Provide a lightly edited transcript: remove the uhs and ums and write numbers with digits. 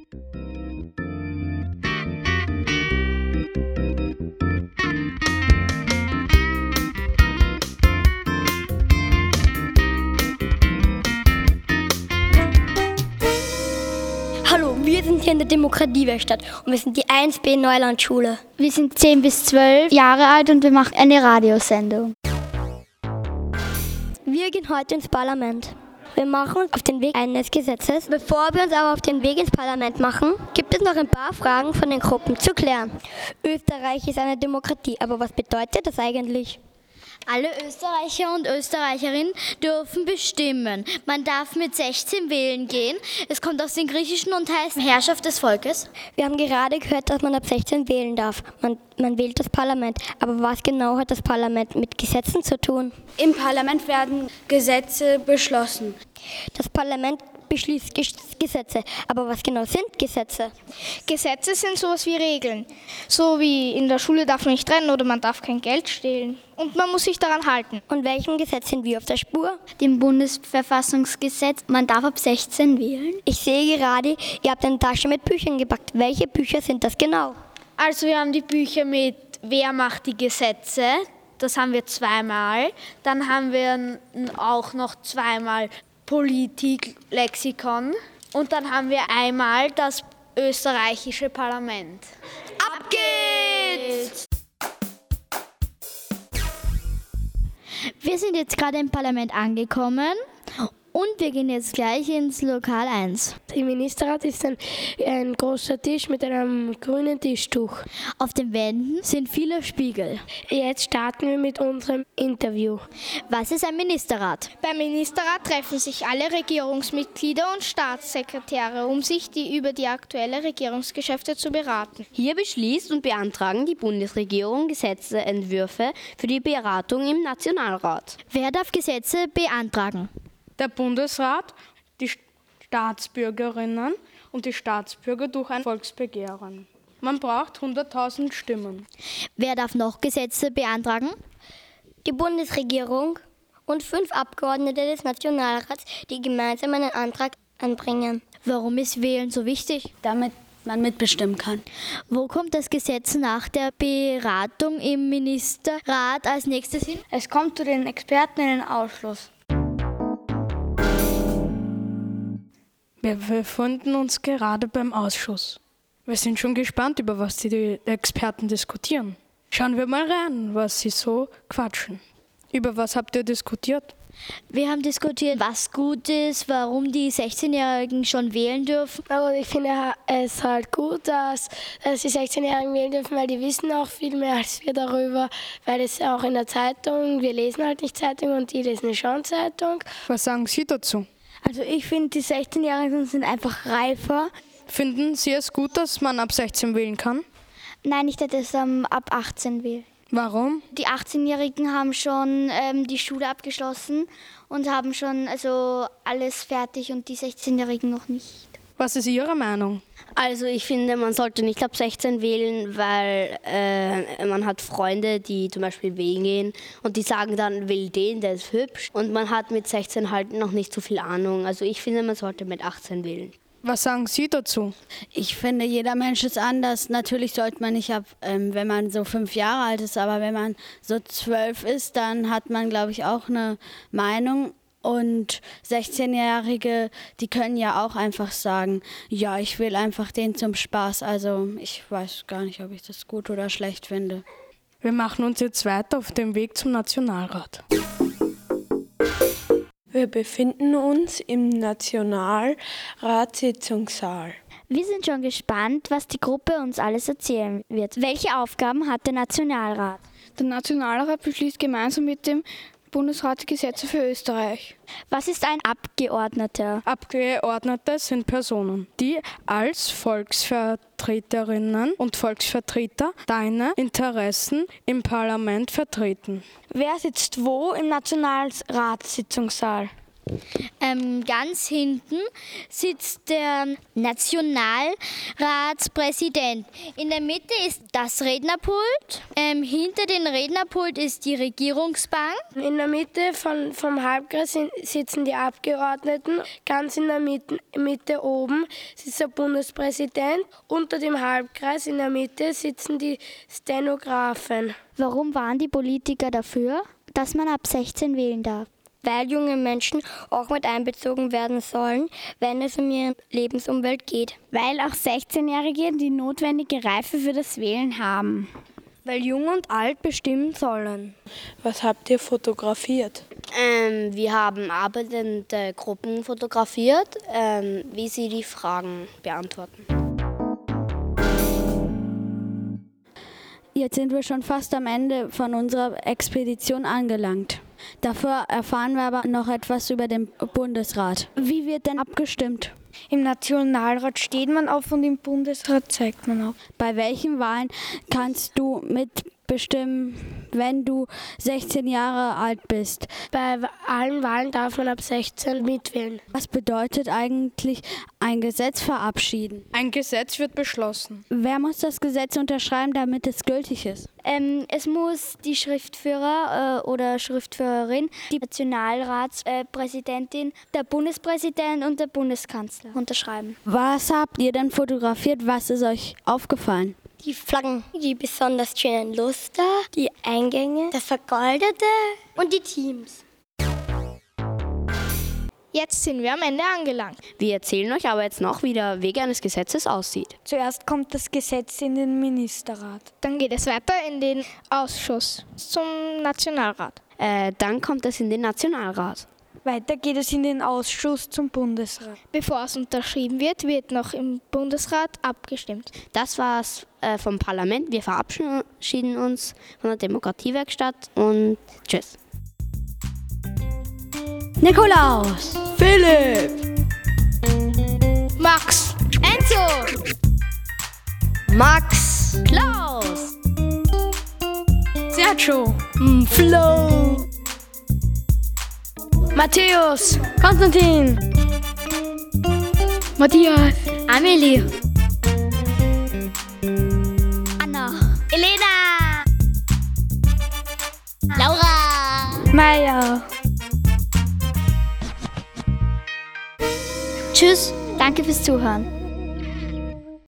Hallo, wir sind hier in der Demokratiewerkstatt und wir sind die 1B Neulandschule. Wir sind 10 bis 12 Jahre alt und wir machen eine Radiosendung. Wir gehen heute ins Parlament. Wir machen uns auf den Weg eines Gesetzes. Bevor wir uns aber auf den Weg ins Parlament machen, gibt es noch ein paar Fragen von den Gruppen zu klären. Österreich ist eine Demokratie, aber was bedeutet das eigentlich? Alle Österreicher und Österreicherinnen dürfen bestimmen. Man darf mit 16 wählen gehen. Es kommt aus dem Griechischen und heißt Herrschaft des Volkes. Wir haben gerade gehört, dass man ab 16 wählen darf. Man wählt das Parlament. Aber was genau hat das Parlament mit Gesetzen zu tun? Im Parlament werden Gesetze beschlossen. Das Parlament beschließt Gesetze. Aber was genau sind Gesetze? Gesetze sind sowas wie Regeln. So wie in der Schule darf man nicht trennen oder man darf kein Geld stehlen. Und man muss sich daran halten. Und welchem Gesetz sind wir auf der Spur? Dem Bundesverfassungsgesetz. Man darf ab 16 wählen. Ich sehe gerade, ihr habt eine Tasche mit Büchern gepackt. Welche Bücher sind das genau? Also wir haben die Bücher mit Wer macht die Gesetze? Das haben wir zweimal. Dann haben wir auch noch zweimal Politik-Lexikon. Und dann haben wir einmal das österreichische Parlament. Ab geht's! Wir sind jetzt gerade im Parlament angekommen und wir gehen jetzt gleich ins Lokal 1. Im Ministerrat ist ein großer Tisch mit einem grünen Tischtuch. Auf den Wänden sind viele Spiegel. Jetzt starten wir mit unserem Interview. Was ist ein Ministerrat? Beim Ministerrat treffen sich alle Regierungsmitglieder und Staatssekretäre, um sich über die aktuellen Regierungsgeschäfte zu beraten. Hier beschließt und beantragen die Bundesregierung Gesetzesentwürfe für die Beratung im Nationalrat. Wer darf Gesetze beantragen? Der Bundesrat, die Staatsbürgerinnen und die Staatsbürger durch ein Volksbegehren. Man braucht 100.000 Stimmen. Wer darf noch Gesetze beantragen? Die Bundesregierung und 5 Abgeordnete des Nationalrats, die gemeinsam einen Antrag anbringen. Warum ist Wählen so wichtig? Damit man mitbestimmen kann. Wo kommt das Gesetz nach der Beratung im Ministerrat als nächstes hin? Es kommt zu den Experten in den Ausschuss. Wir befinden uns gerade beim Ausschuss. Wir sind schon gespannt, über was die Experten diskutieren. Schauen wir mal rein, was sie so quatschen. Über was habt ihr diskutiert? Wir haben diskutiert, was gut ist, warum die 16-Jährigen schon wählen dürfen. Aber ich finde es halt gut, dass die 16-Jährigen wählen dürfen, weil die wissen auch viel mehr als wir darüber, weil es auch in der Zeitung, wir lesen halt nicht Zeitung und die lesen schon Zeitung. Was sagen Sie dazu? Also ich finde, die 16-Jährigen sind einfach reifer. Finden Sie es gut, dass man ab 16 wählen kann? Nein, ich hätte es ab 18 wählen. Warum? Die 18-Jährigen haben schon die Schule abgeschlossen und haben schon alles fertig und die 16-Jährigen noch nicht. Was ist Ihre Meinung? Also ich finde, man sollte nicht ab 16 wählen, weil man hat Freunde, die zum Beispiel wählen gehen und die sagen dann, wähl den, der ist hübsch. Und man hat mit 16 halt noch nicht so viel Ahnung. Also ich finde, man sollte mit 18 wählen. Was sagen Sie dazu? Ich finde, jeder Mensch ist anders. Natürlich sollte man nicht wenn man so 5 Jahre alt ist, aber wenn man so 12 ist, dann hat man, glaube ich, auch eine Meinung. Und 16-Jährige, die können ja auch einfach sagen, ja, ich will einfach den zum Spaß. Also ich weiß gar nicht, ob ich das gut oder schlecht finde. Wir machen uns jetzt weiter auf dem Weg zum Nationalrat. Wir befinden uns im Nationalratssitzungssaal. Wir sind schon gespannt, was die Gruppe uns alles erzählen wird. Welche Aufgaben hat der Nationalrat? Der Nationalrat beschließt gemeinsam mit dem Bundesrat Gesetze für Österreich. Was ist ein Abgeordneter? Abgeordnete sind Personen, die als Volksvertreterinnen und Volksvertreter deine Interessen im Parlament vertreten. Wer sitzt wo im Nationalratssitzungssaal? Ganz hinten sitzt der Nationalratspräsident. In der Mitte ist das Rednerpult. Hinter dem Rednerpult ist die Regierungsbank. In der Mitte vom Halbkreis sitzen die Abgeordneten. Ganz in der Mitte oben sitzt der Bundespräsident. Unter dem Halbkreis in der Mitte sitzen die Stenografen. Warum waren die Politiker dafür, dass man ab 16 wählen darf? Weil junge Menschen auch mit einbezogen werden sollen, wenn es um ihre Lebensumwelt geht. Weil auch 16-Jährige die notwendige Reife für das Wählen haben. Weil Jung und Alt bestimmen sollen. Was habt ihr fotografiert? Wir haben arbeitende Gruppen fotografiert, wie sie die Fragen beantworten. Jetzt sind wir schon fast am Ende von unserer Expedition angelangt. Dafür erfahren wir aber noch etwas über den Bundesrat. Wie wird denn abgestimmt? Im Nationalrat steht man auf und im Bundesrat zeigt man auf. Bei welchen Wahlen kannst du mitbestimmen, wenn du 16 Jahre alt bist? Bei allen Wahlen darf man ab 16 mitwählen. Was bedeutet eigentlich ein Gesetz verabschieden? Ein Gesetz wird beschlossen. Wer muss das Gesetz unterschreiben, damit es gültig ist? Es muss die Schriftführer oder Schriftführerin, die Nationalratspräsidentin, der Bundespräsident und der Bundeskanzler unterschreiben. Was habt ihr denn fotografiert? Was ist euch aufgefallen? Die Flaggen, die besonders schönen Luster, die Eingänge, das Vergoldete und die Teams. Jetzt sind wir am Ende angelangt. Wir erzählen euch aber jetzt noch, wie der Weg eines Gesetzes aussieht. Zuerst kommt das Gesetz in den Ministerrat. Dann geht es weiter in den Ausschuss zum Nationalrat. Dann kommt es in den Nationalrat. Weiter geht es in den Ausschuss zum Bundesrat. Bevor es unterschrieben wird, wird noch im Bundesrat abgestimmt. Das war's vom Parlament. Wir verabschieden uns von der Demokratiewerkstatt und tschüss. Nikolaus! Philipp! Max! Enzo! Max! Klaus! Sergio! Flo! Matthäus! Konstantin! Matthias! Amelie! Anna! Elena! Laura! Maya! Tschüss, danke fürs Zuhören.